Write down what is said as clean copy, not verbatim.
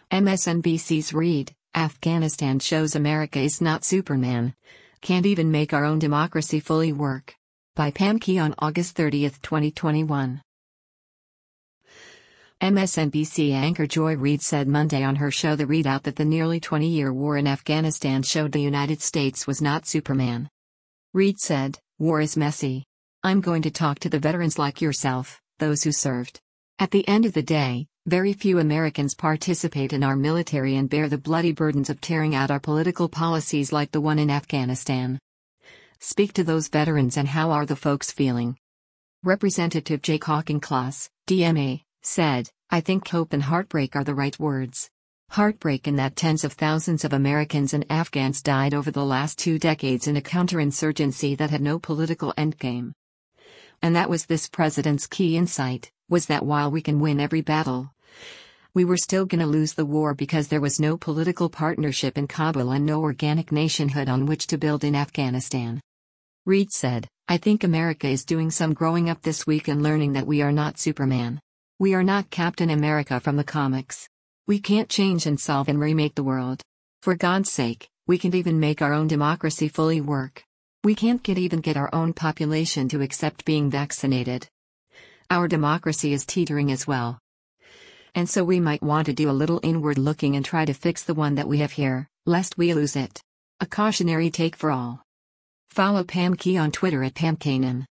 MSNBC's Read, Afghanistan shows America is not Superman. Can't even make our own democracy fully work. By Pam Key on August 30, 2021. MSNBC anchor Joy Reid said Monday on her show The Readout that the nearly 20-year war in Afghanistan showed the United States was not Superman. Reid said, "War is messy. I'm going to talk to the veterans like yourself, those who served. At the end of the day, very few Americans participate in our military and bear the bloody burdens of tearing out our political policies like the one in Afghanistan. Speak to those veterans and how are the folks feeling?" Representative Jake Auchincloss, DMA, said, "I think hope and heartbreak are the right words. Heartbreak in that tens of thousands of Americans and Afghans died over the last 2 decades in a counterinsurgency that had no political endgame. And that was this president's key insight, was that while we can win every battle, we were still gonna lose the war because there was no political partnership in Kabul and no organic nationhood on which to build in Afghanistan." Reid said, "I think America is doing some growing up this week and learning that we are not Superman. We are not Captain America from the comics. We can't change and solve and remake the world. For God's sake, we can't even make our own democracy fully work. We can't even get our own population to accept being vaccinated. Our democracy is teetering as well. And so we might want to do a little inward looking and try to fix the one that we have here, lest we lose it." A cautionary take for all. Follow Pam Key on Twitter at PamKanan.